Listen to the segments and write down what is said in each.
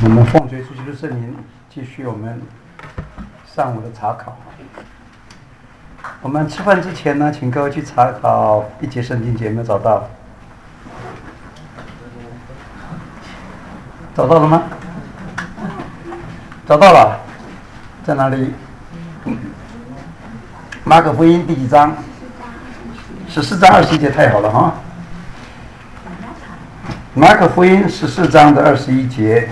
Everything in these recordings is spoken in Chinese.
们奉主耶稣基督圣名，继续我们上午的查考。我们吃饭之前呢，请各位去查考一节圣经节，有没有找到？找到了吗？找到了，在哪里？马可福音第几章？14章21节，太好了哈！马可福音14章的21节。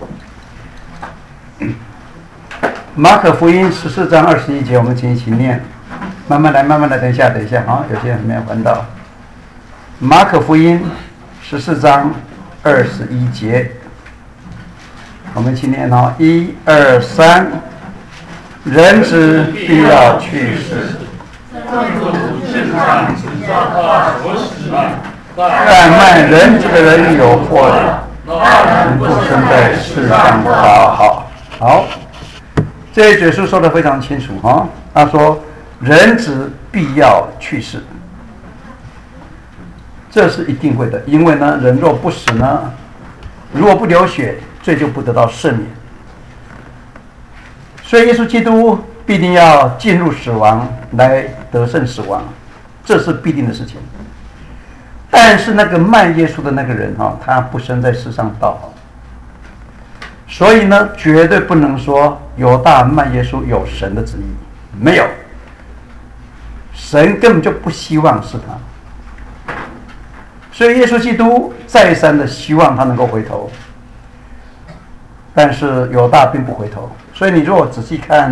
马可福音14章21节，我们请一起念，慢慢来，慢慢来，等一下啊，有些人没有翻到。马可福音14章21节，我们一起念哦，1、2、3，人子必要去世，但卖人子的人有祸了，人不生在世上不好。这一节书说得非常清楚哈，他说人子必要去世，这是一定会的，因为呢，人若不死呢，如果不流血，罪就不得到赦免。所以耶稣基督必定要进入死亡来得胜死亡，这是必定的事情。但是那个卖耶稣的那个人哈，他不生在世上道，所以呢，绝对不能说犹大卖耶稣有神的旨意，没有，神根本就不希望是他。所以耶稣基督再三的希望他能够回头，但是犹大并不回头。所以你如果仔细看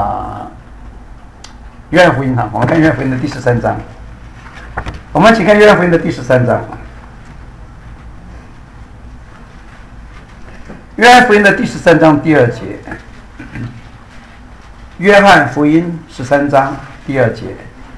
约翰福音哈，我们看约翰福音的第13章，我们请看约翰福音的第13章。约翰福音的第13章第2节，约翰福音13章第2节，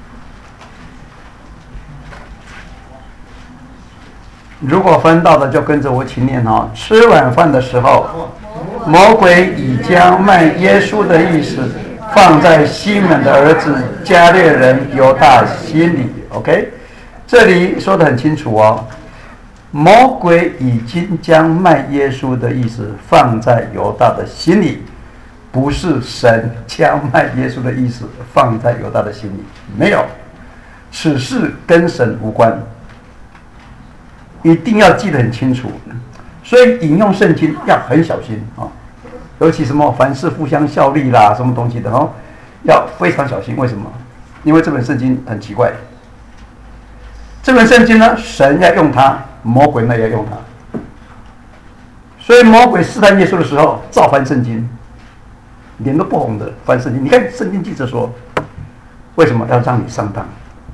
如果翻到的就跟着我一起念哦。吃晚饭的时候，魔鬼已将卖耶稣的意思放在西门的儿子加略人犹大心里。OK， 这里说得很清楚哦。魔鬼已经将卖耶稣的意思放在犹大的心里，不是神将卖耶稣的意思放在犹大的心里，没有，此事跟神无关，一定要记得很清楚。所以引用圣经要很小心啊，尤其什么凡事互相效力啦，什么东西的哦，要非常小心。为什么？因为这本圣经很奇怪，这本圣经呢，神要用它，魔鬼呢也要用它，所以魔鬼试探耶稣的时候，照翻圣经，脸都不红的翻圣经。你看圣经记者说，为什么要让你上当？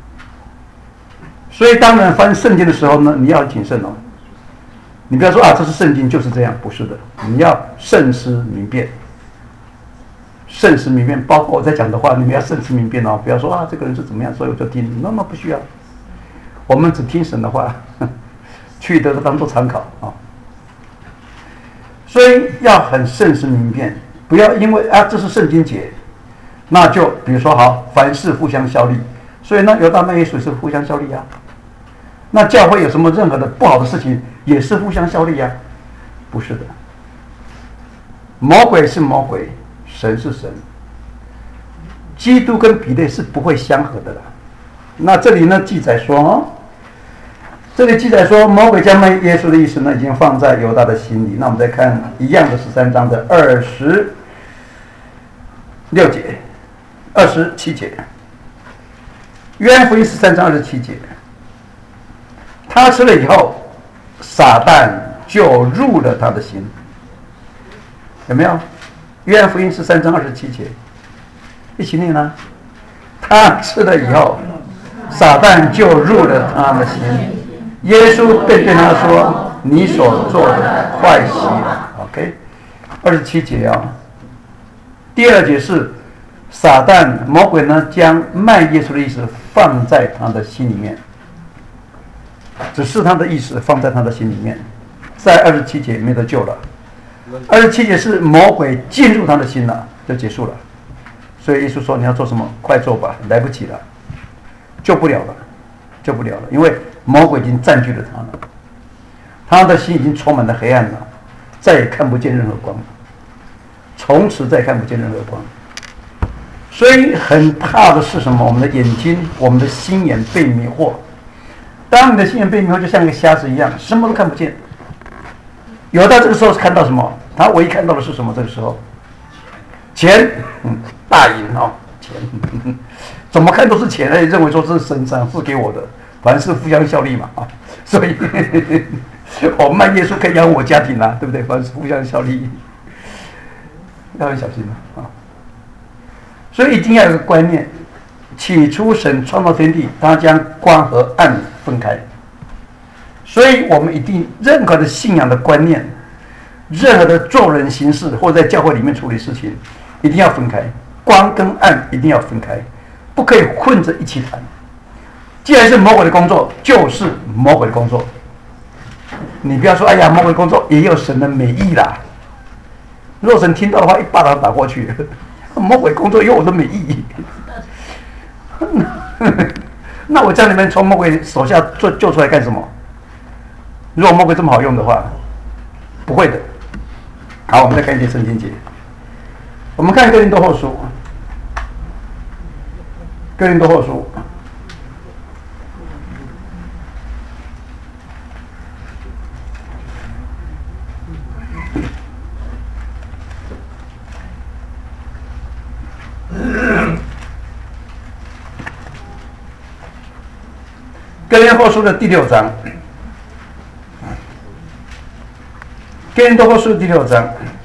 所以当然翻圣经的时候呢，你要谨慎哦，你不要说这是圣经就是这样，不是的，你要慎思明辨。慎思明辨，包括我在讲的话，你们要慎思明辨哦，不要说这个人是怎么样，所以我就听，那么不需要，我们只听神的话。去的当做参考啊，所以要很慎思明辨，不要因为这是圣经节，那就比如说好，凡事互相效力，所以呢，犹大卖耶稣是互相效力啊。那教会有什么任何的不好的事情，也是互相效力啊？不是的，魔鬼是魔鬼，神是神，基督跟彼得是不会相合的啦。那这里呢记载说这里记载说，魔鬼将卖耶稣的意思呢，已经放在犹大的心里。那我们再看一样的13章的26节、27节，约翰福音13章27节，他吃了以后，撒旦就入了他的心，有没有？约翰福音13章27节，一起念啊！他吃了以后，撒旦就入了他的心。耶稣便对他说：“你所做的快极了。” OK， 27节啊。第2节是撒旦魔鬼呢，将卖耶稣的意思放在他的心里面，只是他的意思放在他的心里面，在27节没得救了。27节是魔鬼进入他的心了，就结束了。所以耶稣说：“你要做什么？快做吧，来不及了，救不了了。”因为魔鬼已经占据了他了，他的心已经充满了黑暗了， 再也看不见任何光，从此再也看不见任何光。所以很怕的是什么？我们的眼睛，我们的心眼被迷惑。当你的心眼被迷惑，就像一个瞎子一样，什么都看不见。有到这个时候看到什么？他唯一看到的是什么？这个时候，钱，大银哦，钱，怎么看都是钱，而且认为说这是神赏赐给我的，凡事互相效力嘛啊，所以我卖耶稣可以养我家庭啊，对不对？凡事互相效力，要很小心啊。所以一定要有个观念，起初神创造天地，他将光和暗分开。所以我们一定任何的信仰的观念，任何的做人行事，或者在教会里面处理事情，一定要分开，光跟暗一定要分开，不可以混着一起谈。既然是魔鬼的工作，就是魔鬼的工作。你不要说，哎呀，魔鬼的工作也有神的美意啦。若神听到的话，一巴掌打过去。魔鬼工作有我的美意。那我叫你们从魔鬼手下救出来干什么？如果魔鬼这么好用的话，不会的。好，我们再看一些圣经节。我们看哥林多后书，哥林多后书。哥林多后书的第6章，哥林多后书第6章，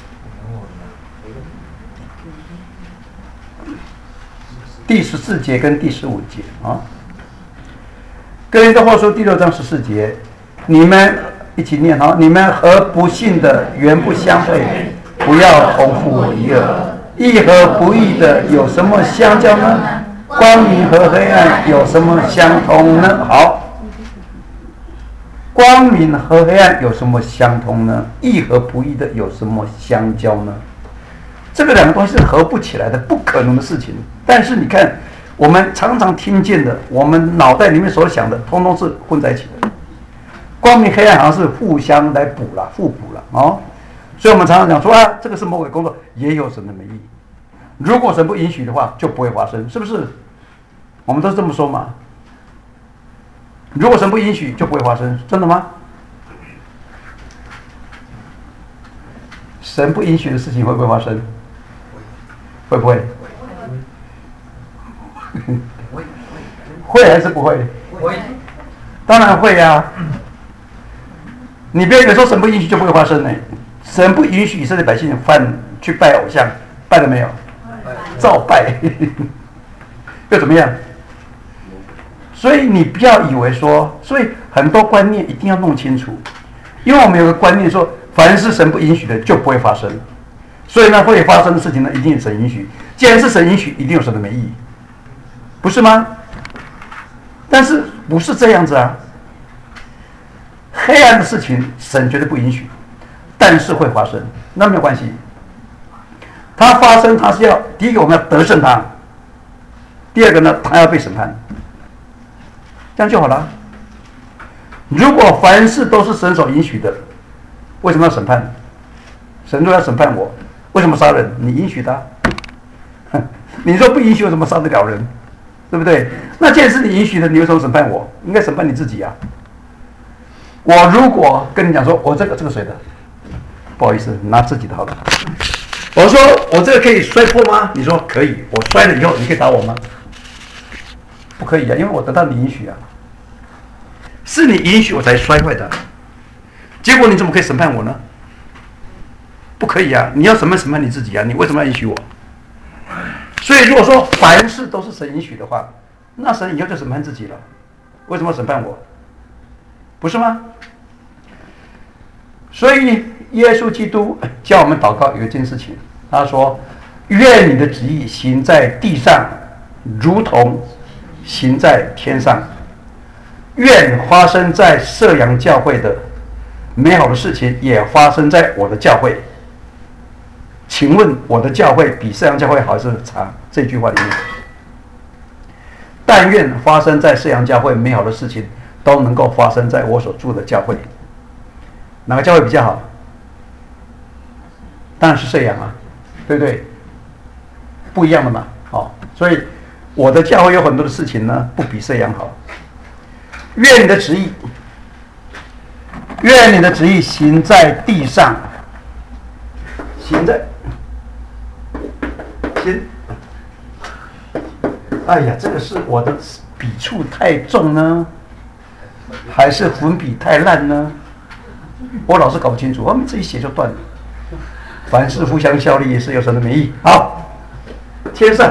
第14节跟第15节啊。哥林多后书第6章14节，你们一起念哈，你们和不信的原不相配，不要同负一軛。义和不义的有什么相交呢？光明和黑暗有什么相同呢？好，光明和黑暗有什么相同呢？义和不义的有什么相交呢？这个两个东西是合不起来的，不可能的事情。但是你看，我们常常听见的，我们脑袋里面所想的，通通是混在一起的。光明黑暗好像是互相来补了、互补了哦。所以我们常常讲说啊，这个是魔鬼工作，也有神的美意。如果神不允许的话，就不会发生，是不是？我们都是这么说嘛。如果神不允许，就不会发生，真的吗？神不允许的事情会不会发生？会不会？会还是不会？会，当然会呀、啊。你别以为说神不允许就不会发生呢。神不允许以色列百姓去拜偶像，拜了没有？照拜，又怎么样？所以你不要以为说，所以很多观念一定要弄清楚，因为我们有个观念说，凡是神不允许的就不会发生，所以呢，会发生的事情呢，一定是神允许。既然是神允许，一定有神的美意，不是吗？但是不是这样子啊？黑暗的事情，神绝对不允许，但是会发生，那没有关系。它发生，它是要第一个我们要得胜它，第二个呢，它要被审判，这样就好了。如果凡事都是神所允许的，为什么要审判？神若要审判我，为什么杀人？你允许他，你若不允许，我怎么杀得了人？对不对？那既然是你允许的，你为什么审判我？应该审判你自己啊。我如果跟你讲说，我这个谁的？不好意思，拿自己的好了。我说我这个可以摔破吗？你说可以。我摔了以后，你可以打我吗？不可以啊，因为我得到你允许啊。是你允许我才摔坏的，结果你怎么可以审判我呢？不可以啊！你要审判你自己啊！你为什么要允许我？所以如果说凡事都是神允许的话，那神以后就审判自己了。为什么要审判我？不是吗？所以耶稣基督教我们祷告有一件事情，他说：“愿你的旨意行在地上，如同行在天上。”愿发生在社阳教会的美好的事情，也发生在我的教会。请问我的教会比社阳教会好还是差？这句话里面，但愿发生在社阳教会美好的事情，都能够发生在我所住的教会。哪个教会比较好？ 当然是这样啊，对不对？不一样的嘛，哦，所以我的教会有很多的事情呢，不比这样好。愿你的旨意，愿你的旨意行在地上，行。哎呀，这个是我的笔触太重呢，还是粉笔太烂呢？我老是搞不清楚，我们自己写就断了。凡事互相效力，也是有神的名义。好，天上，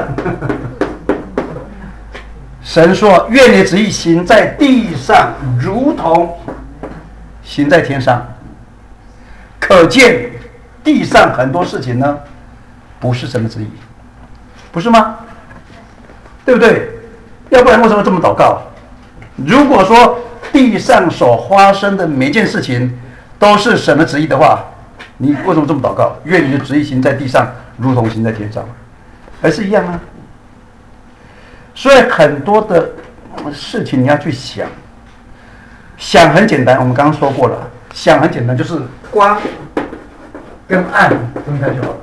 神说：“愿你的旨意行在地上，如同行在天上。”可见地上很多事情呢，不是神的旨意，不是吗？对不对？要不然为什么这么祷告？如果说地上所发生的每件事情都是神的旨意的话，你为什么这么祷告？愿你的旨意行在地上，如同行在天上，还是一样啊。所以很多的事情你要去想，想很简单，我们刚刚说过了，想很简单，就是光跟暗分开就好了。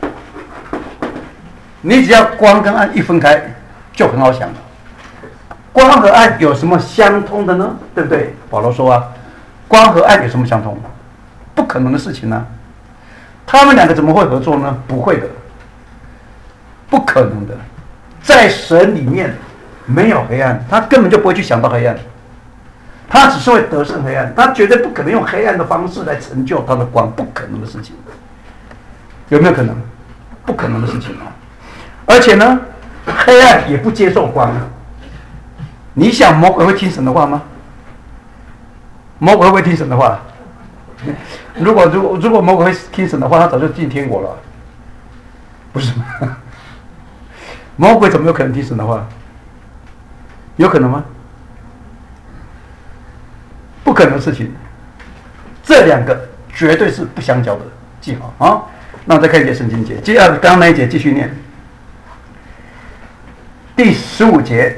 你只要光跟暗一分开，就很好想了。光和暗有什么相通的呢？对不对？保罗说啊，光和暗有什么相通？不可能的事情呢。他们两个怎么会合作呢？不会的，不可能的。在神里面没有黑暗，他根本就不会去想到黑暗，他只是会得胜黑暗，他绝对不可能用黑暗的方式来成就他的光，不可能的事情。有没有可能？不可能的事情啊！而且呢，黑暗也不接受光。你想魔鬼会听神的话吗？魔鬼会听神的话？如果魔鬼会听神的话，他早就进天国了，不是吗？魔鬼怎么有可能听神的话？有可能吗？不可能的事情。这两个绝对是不相交的，记好啊！那我再看一节圣经节，接下来刚刚那一节继续念。第15节，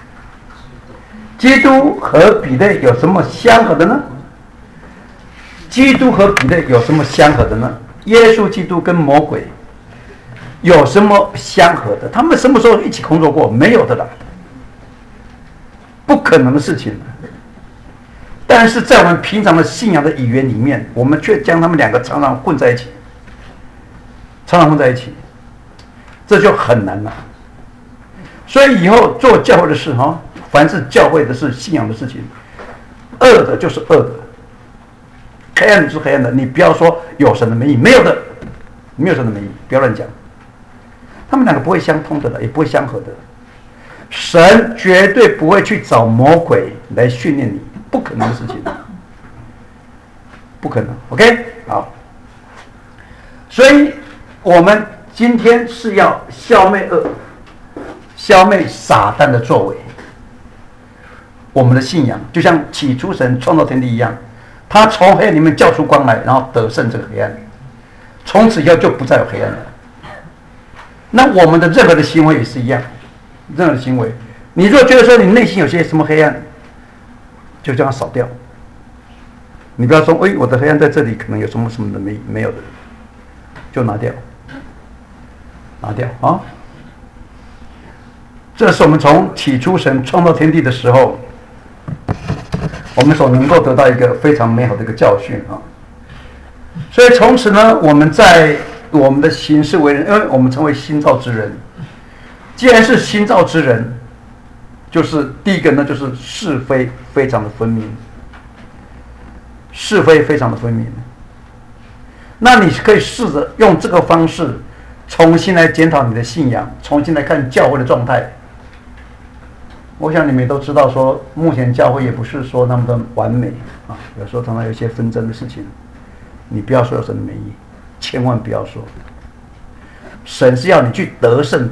基督和彼得有什么相合的呢？基督和彼得有什么相合的呢？耶稣基督跟魔鬼有什么相合的？他们什么时候一起工作过？没有的啦，不可能的事情。但是在我们平常的信仰的语言里面，我们却将他们两个常常混在一起，这就很难了。所以以后做教会的事哈，凡是教会的事、信仰的事情，恶的就是恶的，黑暗的就是黑暗的。你不要说有神的名义，没有的，没有神的名义，不要乱讲。他们两个不会相通的了，也不会相合的。神绝对不会去找魔鬼来训练你，不可能的事情，不可能。OK， 好。所以我们今天是要消灭恶，消灭撒旦的作为。我们的信仰就像起初神创造天地一样，他从黑暗里面叫出光来，然后得胜这个黑暗，从此以后就不再有黑暗了。那我们的任何的行为也是一样，任何的行为，你如果觉得说你内心有些什么黑暗，就将它扫掉。你不要说，我的黑暗在这里可能有什么什么的没有的，就拿掉，拿掉啊！这是我们从起初神创造天地的时候，我们所能够得到一个非常美好的一个教训啊。所以从此呢，我们在我们的行事为人，因为我们成为新造之人。既然是新造之人，就是第一个呢，就是是非非常的分明，是非非常的分明。那你可以试着用这个方式，重新来检讨你的信仰，重新来看教会的状态。我想你们都知道说，目前教会也不是说那么的完美啊，有时候常常有一些纷争的事情。你不要说有神的名义，千万不要说。神是要你去得胜他，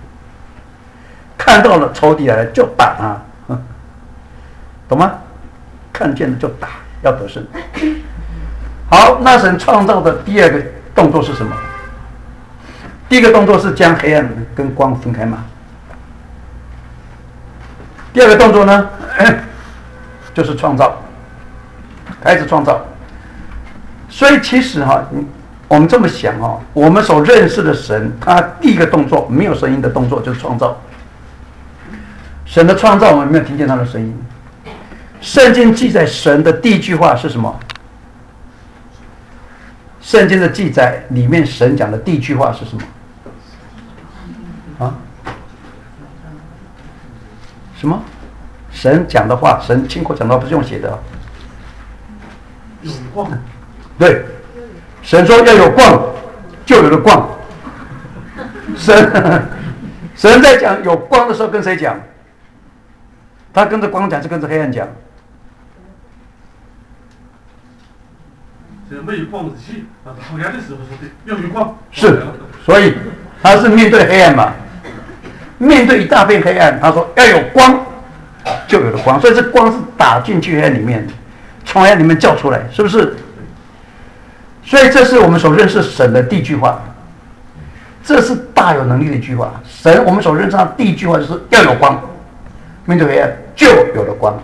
看到了仇敌来了就打他，懂吗？看见了就打，要得胜。好，那神创造的第二个动作是什么？第一个动作是将黑暗跟光分开嘛。第二个动作呢，就是创造，开始创造。所以其实我们这么想哦，我们所认识的神，他第一个动作没有声音的动作就是创造。神的创造，我们没有听见他的声音。圣经记载神的第一句话是什么？圣经的记载里面，神讲的第一句话是什么？啊？什么？神讲的话，神亲口讲的话，不是用写的。 有光。 对，神说要有光，就有了光。神在讲有光的时候，跟谁讲？他跟着光讲，是跟着黑暗讲。 没有光的气，讨厌的时候说的要有光。 是，所以他是面对黑暗嘛，面对一大片黑暗，他说要有光，就有了光。所以这光是打进去黑暗里面，从黑暗里面叫出来，是不是？所以这是我们所认识神的第一句话，这是大有能力的一句话。神我们所认识他的第一句话就是要有光，面对黑暗就有了光。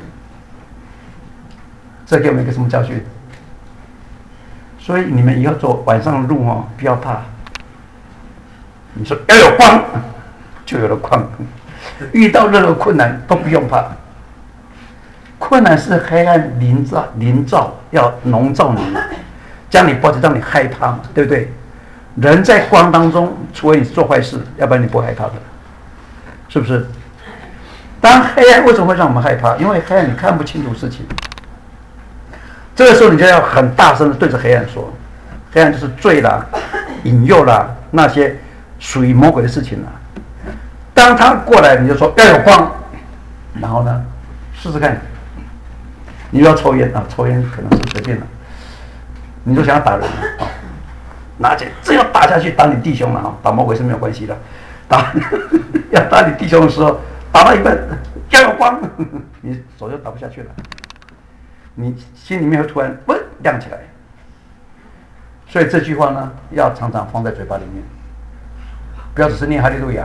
这给我们一个什么教训？所以你们以后走晚上的路哦，不要怕。你说要有光，就有了光。遇到任何困难都不用怕。困难是黑暗临照要笼罩你，将你包着，让你害怕嘛，对不对？人在光当中，除非你做坏事，要不然你不会害怕的，是不是？当黑暗为什么会让我们害怕？因为黑暗你看不清楚事情。这个时候你就要很大声的对着黑暗说，黑暗就是罪啦、引诱啦，那些属于魔鬼的事情啦。当他过来，你就说要有光，然后呢，试试看。你要抽烟啊，抽烟可能是随便的，你就想要打人啊，拿起这要打下去打你弟兄了啊，打魔鬼是没有关系的，要打你弟兄的时候，打到一半要有光，你手就打不下去了。你心里面会突然亮起来，所以这句话呢，要常常放在嘴巴里面，不要只是念哈利路亚，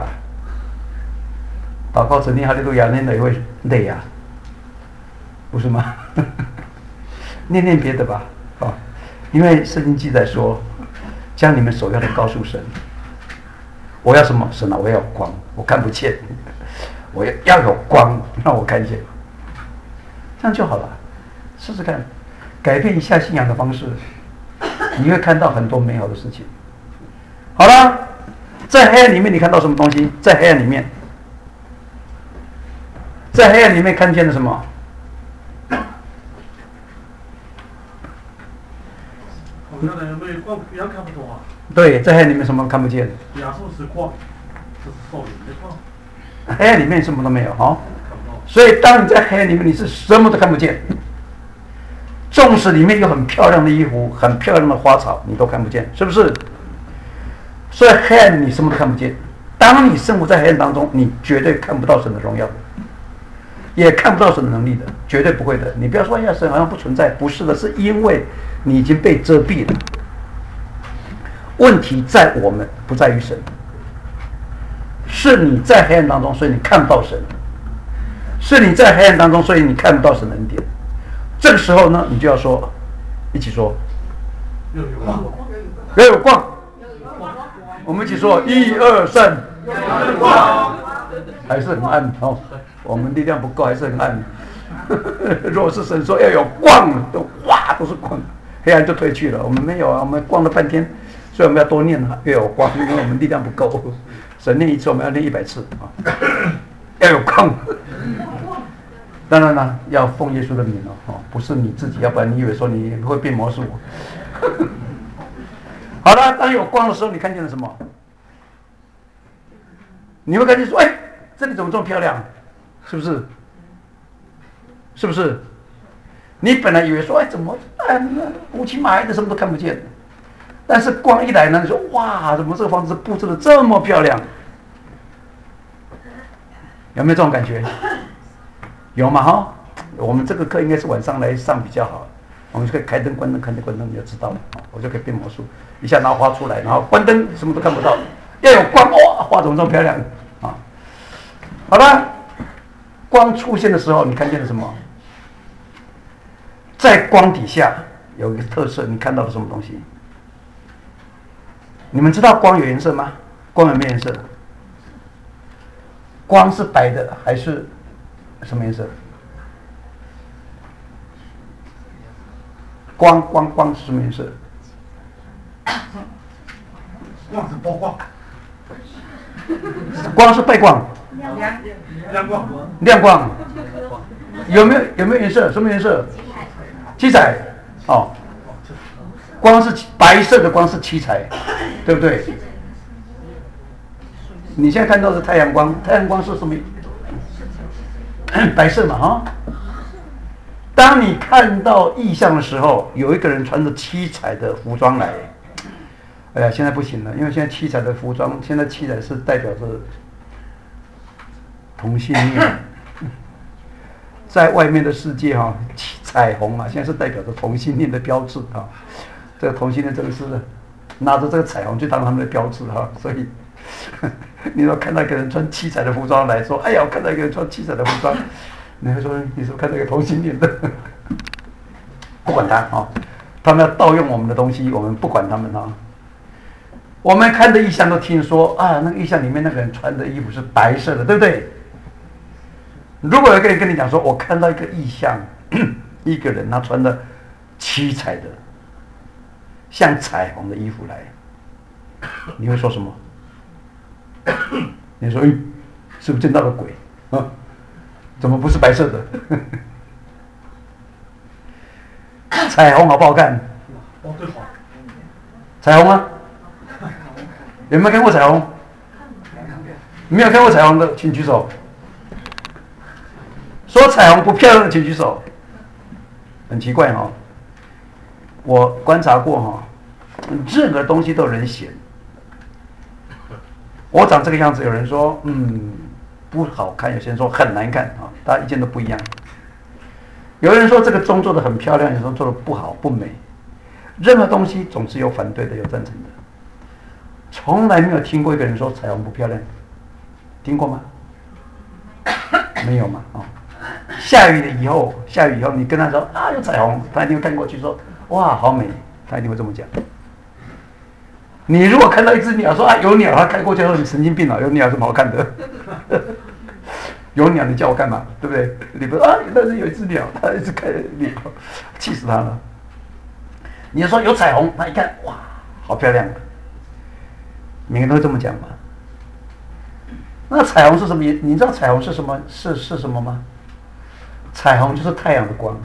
祷告只念哈利路亚，念了也会累啊，不是吗？念别的吧，因为圣经记载说，将你们所要的告诉神。我要什么？神啊，我要有光，我看不见，我要有光，让我看见，这样就好了。试试看，改变一下信仰的方式，你会看到很多美好的事情。好了，在黑暗里面你看到什么东西？在黑暗里面，在黑暗里面看见了什么？ 好像呢，没有光，别人看不懂啊。 对，在黑暗里面什么看不见？ 亚述是光，这是少林的光。 黑暗里面什么都没有哈，所以当你在黑暗里面，你是什么都看不见。纵使里面有很漂亮的衣服、很漂亮的花草，你都看不见，是不是？所以黑暗你什么都看不见。当你生活在黑暗当中，你绝对看不到神的荣耀的，也看不到神的能力的，绝对不会的。你不要说呀，神好像不存在，不是的，是因为你已经被遮蔽了。问题在我们，不在于神。是你在黑暗当中，所以你看不到神；是你在黑暗当中，所以你看不到神的恩典。这个时候呢，你就要说，一起说， 要有光， 要有光。我们一起说，1、2、3， 要有光。 还是很暗哦，我们力量不够，还是很暗。若是神说要有光，哇，都是光，黑暗就退去了。我们没有啊，我们光了半天，所以我们要多念啊，要有光，因为我们力量不够。神念一次，我们要念100次啊，要有光。当然了，要奉耶稣的名哦，不是你自己，要不然你以为说你会变魔术。好了，当有光的时候，你看见了什么？你会看见说，哎，这里怎么这么漂亮？是不是？是不是？你本来以为说，哎，怎么乌漆麻黑的，什么都看不见。但是光一来呢，你说，哇，怎么这个房子布置的这么漂亮？有没有这种感觉？有嘛哈？我们这个课应该是晚上来上比较好，我们就可以开灯关灯，开灯关灯，你就知道了。我就可以变魔术，一下拿花出来，然后关灯，什么都看不到，要有光，哇，花怎么这么漂亮啊？好了，光出现的时候，你看见了什么？在光底下有一个特色，你看到了什么东西？ 你们知道光有颜色吗？光有没有颜色？光是白的还是什么颜色？光是什么颜色？ 光是波光， 光是背光， 亮光， 亮光。有没有颜色？什么颜色？七彩。哦，光是白色的光是七彩，对不对？你现在看到的太阳光，太阳光是什么？白色嘛，哈。当你看到异象的时候，有一个人穿着七彩的服装来，哎呀，现在不行了，因为现在七彩的服装，现在七彩是代表着同性恋，在外面的世界哈，彩虹啊，现在是代表着同性恋的标志啊。这个同性恋真的是拿着这个彩虹去当他们的标志哈，所以你说看到一个人穿七彩的服装来说，哎呀，我看到一个人穿七彩的服装。你会说你是不是看到一个同性恋的？不管他啊，他们要盗用我们的东西，我们不管他们啊。我们看的异象都听说啊，那个异象里面那个人穿的衣服是白色的，对不对？如果有个人跟你讲说，我看到一个异象，一个人他穿的七彩的，像彩虹的衣服来，你会说什么？你说，是不是见到了鬼啊？怎么不是白色的？彩虹好不好看？ 哦，最好。 彩虹啊，有没有看过彩虹？没有看过彩虹的，请举手。说彩虹不漂亮的，请举手。很奇怪哈，我观察过哈，任何东西都有人嫌。我长这个样子，有人说不好看，有些人说很难看啊，大家意见都不一样。有人说这个钟做得很漂亮，有人说做得不好不美。任何东西总是有反对的，有赞成的。从来没有听过一个人说彩虹不漂亮，听过吗？没有嘛？哦，下雨以后，你跟他说啊有彩虹，他一定会看过去说哇好美，他一定会这么讲。你如果看到一只鸟说啊有鸟，他开过去说你神经病啊，有鸟有什么好看的？有鸟你叫我干嘛？对不对？你不说啊，那是有一只鸟，他一直看鸟，气死他了。你说有彩虹，他一看哇，好漂亮，每个人都会这么讲嘛。那彩虹是什么？你知道彩虹是什么？是什么吗？彩虹就是太阳的光，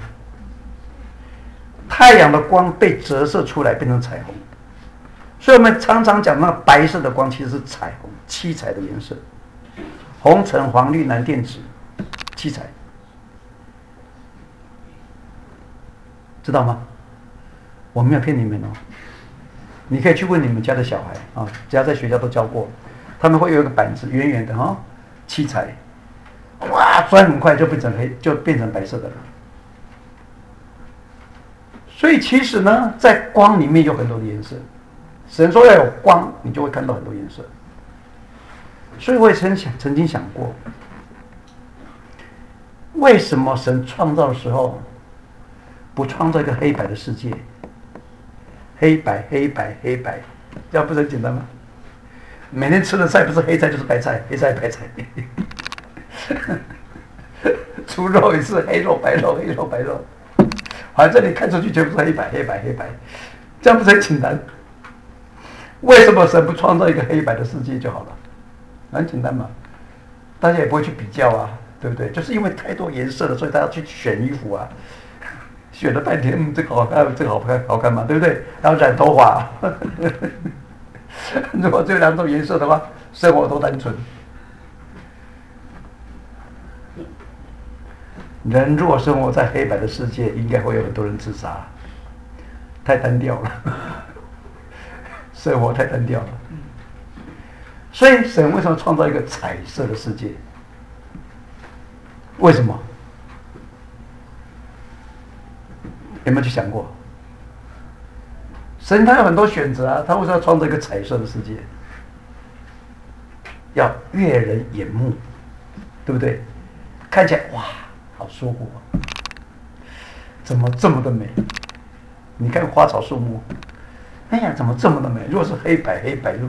太阳的光被折射出来变成彩虹。所以我们常常讲那个白色的光其实是彩虹，七彩的颜色，红橙黄绿蓝靛紫，七彩，知道吗？我没有骗你们哦，你可以去问你们家的小孩啊，只要在学校都教过，他们会有一个板子圆圆的哈，七彩，哇，转很快就变成白色的了。所以其实呢，在光里面有很多的颜色。神说要有光，你就会看到很多颜色。所以我也曾经想过，为什么神创造的时候不创造一个黑白的世界？黑白，这样不是很简单吗？每天吃的菜不是黑菜就是白菜，黑菜白菜。猪肉也是黑肉白肉，黑肉白肉。反正你看出去全部是黑白，这样不是很简单？为什么神不创造一个黑白的世界就好了？很简单嘛，大家也不会去比较啊，对不对？就是因为太多颜色了，所以大家去选衣服啊，选了半天，这个好看，这个好看嘛，对不对？然后染头发，如果只有两种颜色的话，生活多单纯。人若生活在黑白的世界，应该会有很多人自杀，太单调了。生活太单调了，所以神为什么创造一个彩色的世界？为什么？有没有去想过？神他有很多选择啊，他为什么要创造一个彩色的世界？要悦人眼目，对不对？看起来哇，好舒服怎么这么的美？你看花草树木。 哎呀，怎么这么的美？如果是黑白，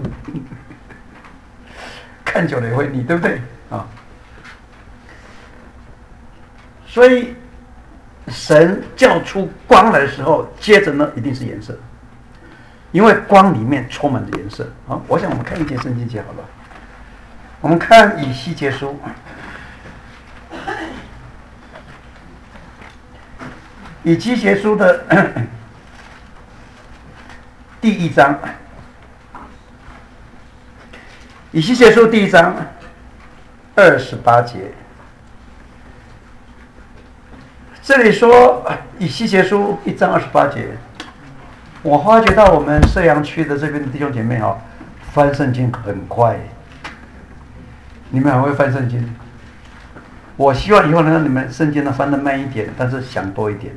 看久了也会腻，对不对啊？所以神叫出光来的时候，接着呢一定是颜色，因为光里面充满着颜色啊。我想我们看一节圣经节好了，我们看以西结书，以西结书的第1章，以西结书第1章28节。这里说以西结书1章28节，我发觉到我们射阳区的这边的弟兄姐妹翻圣经很快，你们很会翻圣经。我希望以后能让你们圣经呢翻得慢一点，但是想多一点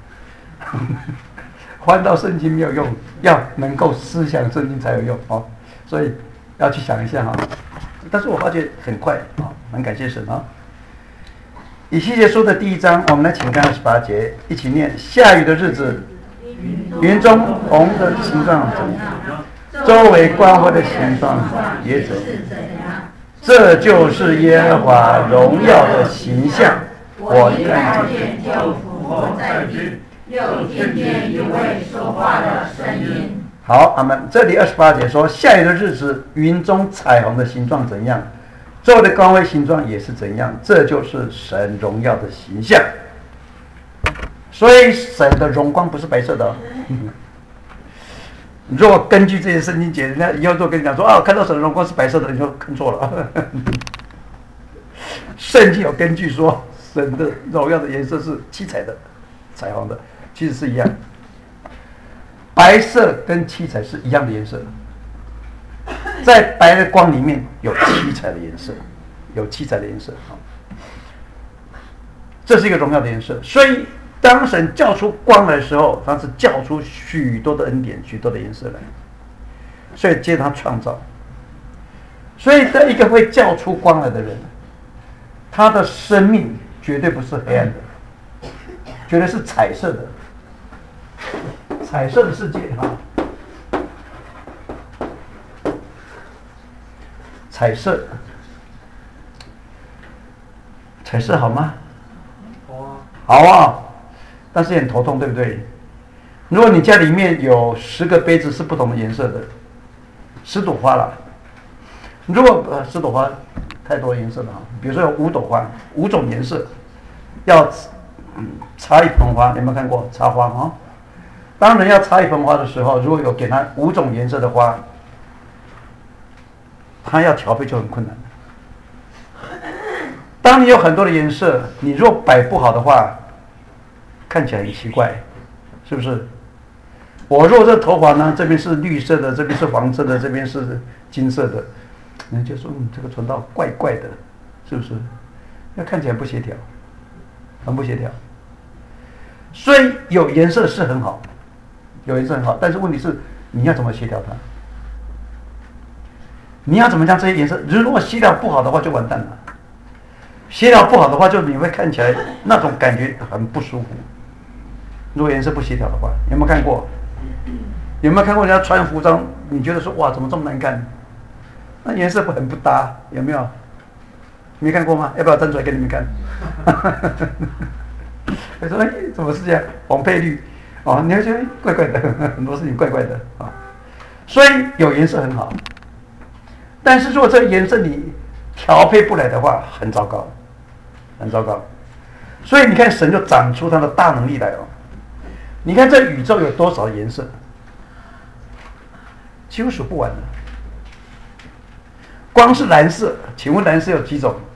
翻到圣经没有用，要能够思想圣经才有用所以要去想一下但是我发觉很快很感谢神以西结书的第1章，我们来请看28节，一起念：下雨的日子，云中红的形状怎样？周围光辉的形状也怎样？这就是耶和华荣耀的形象。我看见救福在天，又听见一位说话的声音。好，阿们。这里28节说，下雨的日子，云中彩虹的形状怎样？周围的光辉形状也是怎样？这就是神荣耀的形象。所以神的荣光不是白色的如果根据这些圣经节，人家以后就跟你讲说看到神的荣光是白色的，你就看错了圣经有根据说神的荣耀的颜色是七彩的、彩虹的，其实是一样。白色跟七彩是一样的颜色，在白的光里面有七彩的颜色，这是一个荣耀的颜色。所以当神叫出光来的时候，他是叫出许多的恩典、许多的颜色来，所以接着他创造。所以在一个会叫出光来的人，他的生命绝对不是黑暗的，绝对是彩色的，彩色的世界彩色好吗？好啊，但是很头痛，对不对？如果你家里面有10个杯子是不同的颜色的，10朵花了。如果10朵花太多颜色了比如说有5朵花，5种颜色，要插一盆花，你有没有看过插花当人要插一盆花的时候，如果有给他5种颜色的花，他要调配就很困难。当你有很多的颜色，你若摆不好的话，看起来很奇怪，是不是？我若这头发呢，这边是绿色的，这边是黄色的，这边是金色的，人就说这个传道怪怪的，是不是？那看起来不协调，很不协调。所以有颜色是很好，但是问题是你要怎么协调它？你要怎么将这些颜色？如果协调不好的话，就完蛋了。协调不好的话，就你会看起来那种感觉很不舒服。如果颜色不协调的话，有没有看过？有没有看过人家穿服装，你觉得说哇怎么这么难看？那颜色很不搭，有没有？没看过吗？要不要站出来给你们看？我说怎么是这样？黄配绿你会觉得怪怪的，很多事情怪怪的所以有颜色很好，但是如果这个颜色你调配不来的话，很糟糕。所以你看，神就长出他的大能力来你看这宇宙有多少颜色，几乎数不完的。光是蓝色，请问蓝色有几种？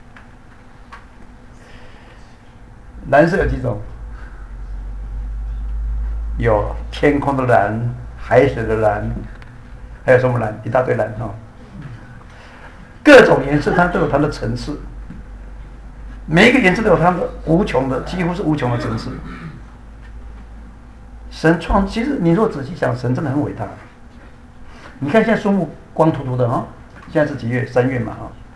有天空的蓝，海水的蓝，还有什么蓝？一大堆蓝各种颜色它都有它的层次，每一个颜色都有它的几乎是无穷的层次。神其实你若仔细想，神真的很伟大。你看现在树木光秃秃的现在是几月？3月嘛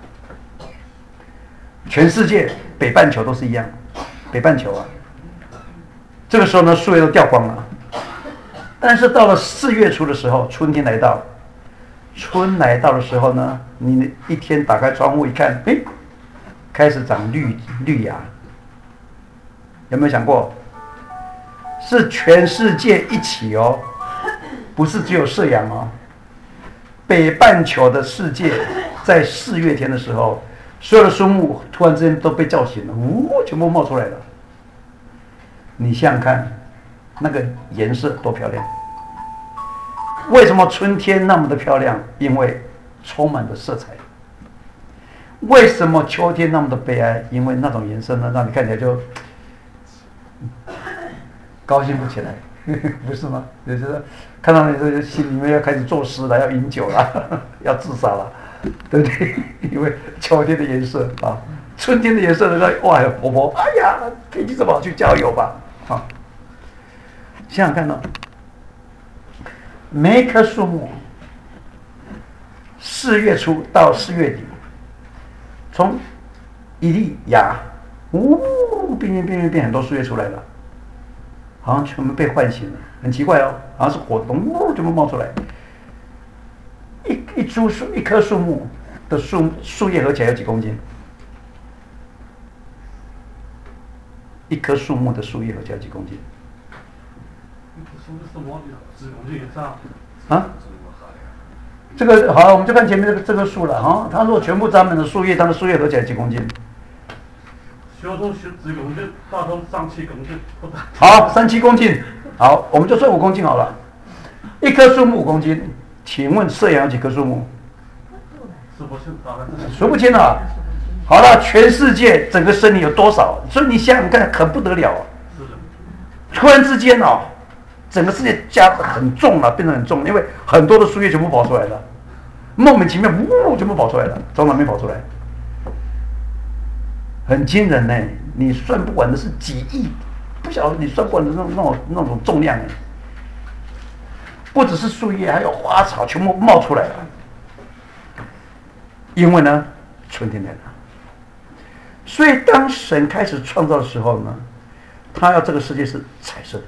全世界北半球都是一样，北半球这个时候呢树叶都掉光了， 但是到了4月初的时候，春天来到，春来到的时候呢，你一天打开窗户一看，哎，开始长绿芽。有没有想过？是全世界一起哦，不是只有射阳哦。北半球的世界在4月天的时候，所有的树木突然之间都被叫醒了，全部冒出来了。你想想看，那个颜色多漂亮！为什么春天那么的漂亮？因为充满了色彩。为什么秋天那么的悲哀？因为那种颜色呢，让你看起来就高兴不起来，不是吗？就是看到你这个心里面要开始作诗了，要饮酒了，要自杀了，对不对？因为秋天的颜色啊，春天的颜色呢，哇，活泼，哎呀，天气这么好，去郊游吧，啊！想想看呢，每一棵树木，4月初到4月底，从一粒芽，变很多树叶出来了。好像全部被唤醒了，很奇怪哦，好像是火龙全部冒出来。一棵树木的树叶合起来有几公斤？一棵树木的树叶合起来有几公斤？啊？这个好，我们就看前面这棵树了啊。它如果全部长满了树叶，它的树叶合起来几公斤？好，3、7公斤。好，我们就算5公斤好了。一棵树木5公斤，请问射阳有几棵树木？数不清了。好了，全世界整个森林有多少？所以你想想看，很不得了。突然之间哦，整个世界加得很重了，变得很重，因为很多的树叶全部跑出来了，莫名其妙，全部跑出来了，从哪边跑出来？很惊人呢，你算不完的是几亿，不晓得你算不完的那种重量呢。不只是树叶，还有花草全部冒出来了。因为呢，春天来了。所以当神开始创造的时候呢，他要这个世界是彩色的，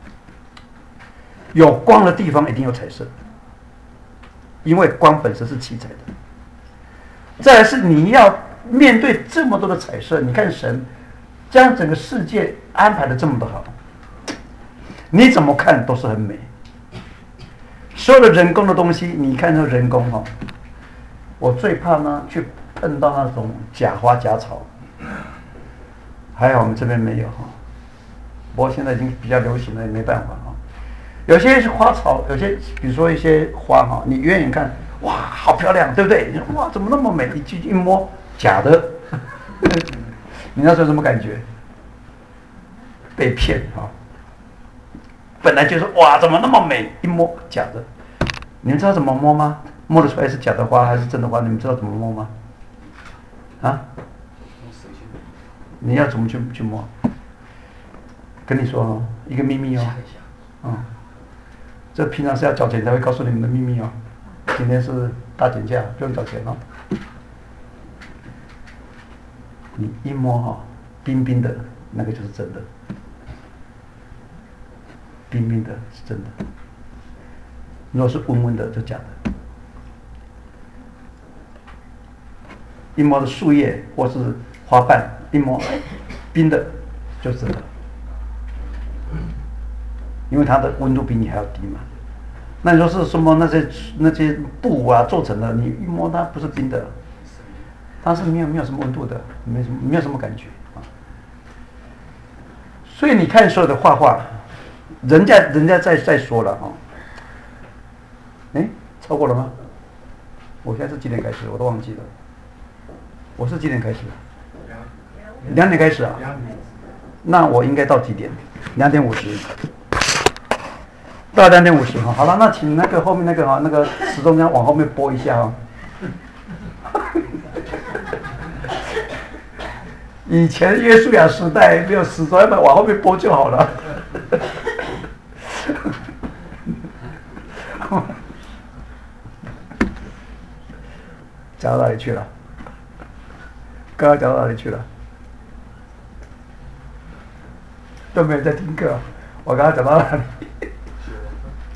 有光的地方一定有彩色，因为光本身是七彩的。再来是你要面对这么多的彩色，你看神将整个世界安排的这么的好，你怎么看都是很美。所有的人工的东西，你看这人工哈，我最怕呢去碰到那种假花假草，还好我们这边没有哈。不过现在已经比较流行了，也没办法哈。有些是花草，有些比如说一些花哈，你远远看，哇，好漂亮，对不对？你说哇，怎么那么美？你去一摸，假的，你那时候什么感觉？被骗哈。本来就是哇，怎么那么美？一摸假的，你们知道怎么摸吗？摸得出来是假的花还是真的花？你们知道怎么摸吗？啊？你要怎么去摸？跟你说哦，一个秘密哦，这平常是要缴钱才会告诉你们的秘密哦。今天是大减价，不用缴钱哦。你一摸哈，冰冰的，那个就是真的。冰冰的是真的，如果是温温的就假的。一摸的树叶或是花瓣，一摸冰的就是真的，因为它的温度比你还要低嘛。那你说是什么那些布啊做成的，你一摸它不是冰的，它是没有什么温度的，没有什么感觉啊。所以你看所有的画画。人家再说了哈，超过了吗？我现在是几点开始？我都忘记了。我是几点开始？2点开始啊？那我应该到几点？2点50。到2点50哈。好了，那请那个后面那个哈，那个时钟要往后面拨一下啊。以前约书亚时代没有时钟，要不往后面拨就好了。讲到哪里去了？刚刚讲到哪里去了？都没有在听课。我刚刚讲到哪里？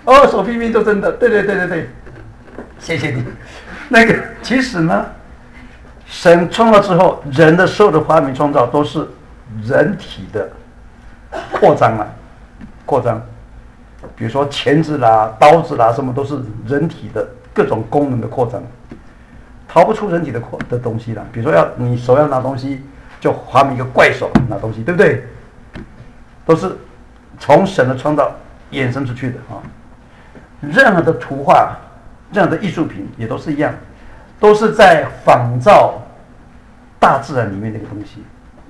哦，手批评都真的，对，谢谢你。那个其实呢，神创造之后，人的所有的发明创造都是人体的扩张啊，扩张。比如说钳子啦、刀子啦，什么都是人体的各种功能的扩张，逃不出人体的东西啦。比如说你手要拿东西，就发明一个怪手拿东西，对不对？都是从神的创造衍生出去的啊。任何的图画、任何的艺术品也都是一样，都是在仿照大自然里面的一个东西。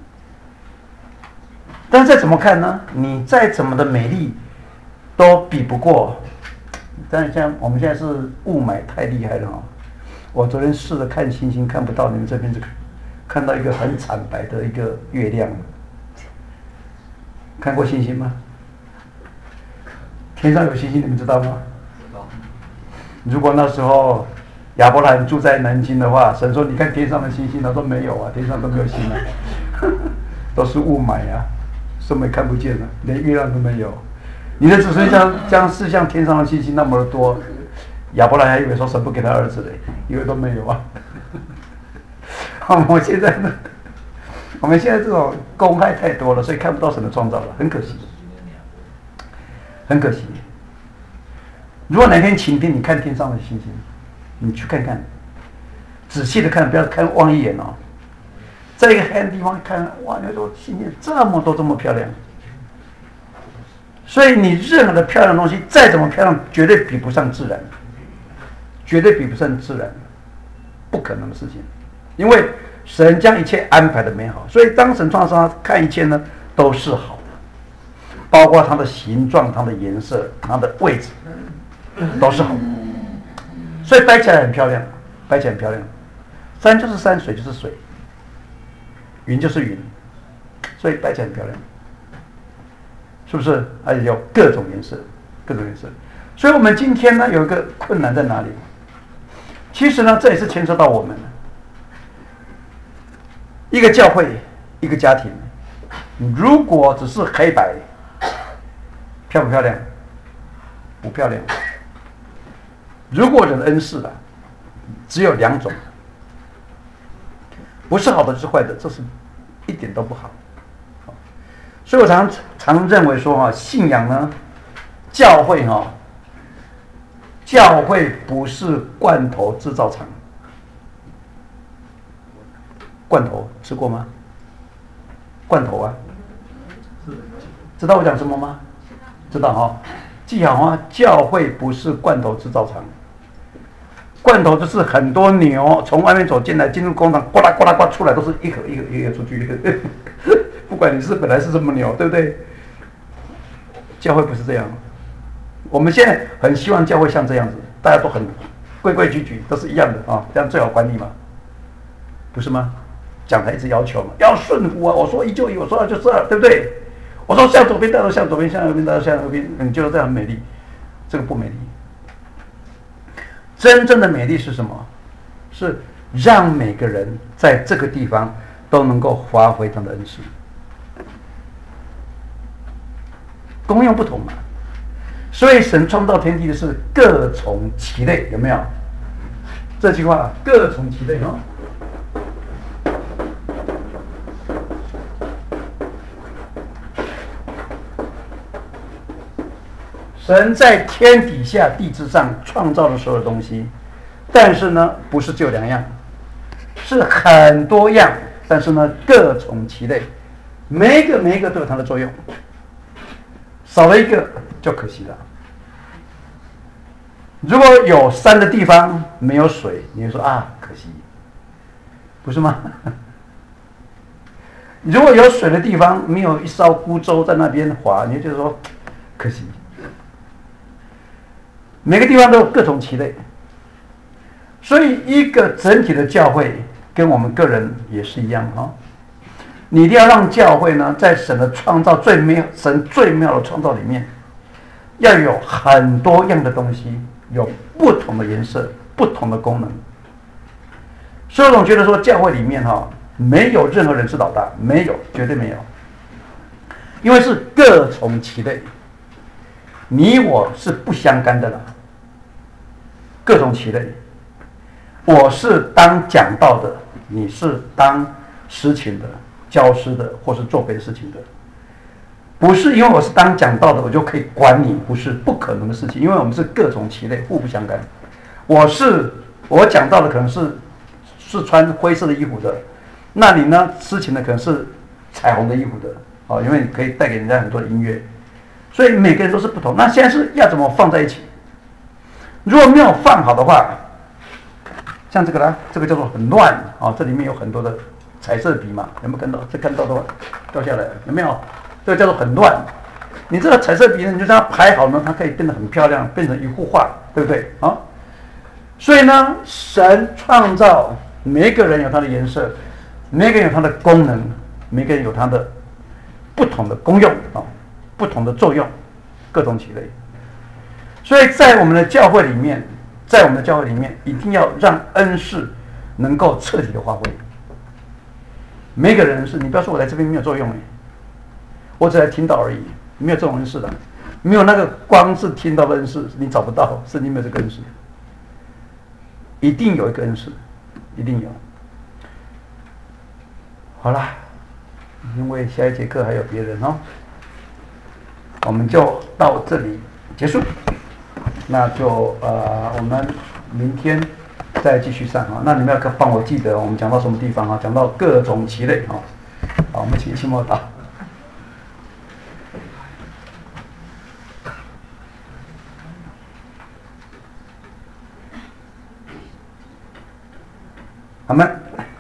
但是再怎么看呢？你再怎么的美丽，都比不过。但是像我们现在是雾霾太厉害了啊！我昨天试着看星星，看不到，你们这边看到一个很惨白的一个月亮。看过星星吗？天上有星星，你们知道吗？知道。如果那时候亚伯兰住在南京的话，神说：“你看天上的星星。”他说：“没有啊，天上都没有星啊，都是雾霾啊，什么也看不见了，连月亮都没有。你的子孙将是像天上的星星那么的多。”亚伯兰还以为说神不给他儿子嘞，因为都没有啊。我们现在这种公害太多了，所以看不到神的创造了，很可惜，很可惜。如果哪天晴天，你看天上的星星，你去看看，仔细的看，不要看望一眼哦。在一个黑暗的地方看，哇，那种星星这么多，这么漂亮。所以你任何的漂亮的东西，再怎么漂亮，绝对比不上自然，绝对比不上自然，不可能的事情。因为神将一切安排的美好，所以当神创造看一切呢，都是好的，包括它的形状、它的颜色、它的位置，都是好的。所以摆起来很漂亮，摆起来很漂亮。山就是山，水就是水，云就是云，所以摆起来很漂亮。是不是？而且有各种颜色，各种颜色。所以我们今天呢，有一个困难在哪里？其实呢，这也是牵扯到我们一个教会，一个家庭。如果只是黑白，漂不漂亮？不漂亮。如果人的恩赐啊，只有两种，不是好的就是坏的，这是一点都不好。所以我常认为说信仰呢，教会教会不是罐头制造厂。罐头吃过吗？罐头啊，知道我讲什么吗？知道记好教会不是罐头制造厂。罐头就是很多牛从外面走进来，进入工厂，呱啦呱啦呱出来，都是一盒一盒一盒出去。不管你是本来是什么牛，对不对？教会不是这样。我们现在很希望教会像这样子，大家都很规规矩矩，都是一样的啊，这样最好管理嘛，不是吗？讲台一直要求嘛，要顺服啊！我说一就一，我说二就是二，对不对？我说向左边，大家都向左边；向右边，大家都向右边。你觉得这样很美丽？这个不美丽。真正的美丽是什么？是让每个人在这个地方都能够发挥他的恩赐。功用不同嘛，所以神创造天地的是各从其类，有没有？这句话各从其类神在天底下、地之上创造的所有东西，但是呢，不是只有两样，是很多样，但是呢，各从其类，每一个都有它的作用。少了一个就可惜了。如果有山的地方没有水，你会说可惜，不是吗？如果有水的地方没有一艘孤舟在那边划，你就说可惜。每个地方都有各从其类，所以一个整体的教会跟我们个人也是一样你一定要让教会呢，在神的创造神最妙的创造里面，要有很多样的东西，有不同的颜色、不同的功能。所以我总觉得说，教会里面没有任何人是老大，没有，绝对没有，因为是各从其类。 你我是不相干的了，各种其类。我是当讲道的，你是当实情的、教师的，或是做别的事情的。不是因为我是当讲道的，我就可以管你，不是不可能的事情。因为我们是各种其类，互不相干。我讲道的可能是穿灰色的衣服的，那你呢？实情的可能是彩虹的衣服的，哦，因为你可以带给人家很多的音乐。所以每个人都是不同。那现在是要怎么放在一起？如果没有放好的话，像这个呢，这个叫做很乱啊，这里面有很多的彩色笔嘛，有没有看到？这看到的话掉下来了，有没有？这个叫做很乱。你这个彩色笔呢，你就让它排好呢，它可以变得很漂亮，变成一幅画，对不对？啊，所以呢，神创造每个人有他的颜色，每个人有他的功能，每个人有他的不同的功用啊，不同的作用，各种其类。所以在我们的教会里面，一定要让恩赐能够彻底的发挥。每个人是，你不要说我来这边没有作用，我只来听到而已，没有这种恩赐的，没有那个光是听到的恩赐，你找不到，是你没有这个恩赐，一定有一个恩赐，一定有。好了，因为下一节课还有别人哦，我们就到这里结束。那就我们明天再继续上啊。那你们要帮我记得我们讲到什么地方啊？讲到各种其类啊。好，我们请期末答。阿们。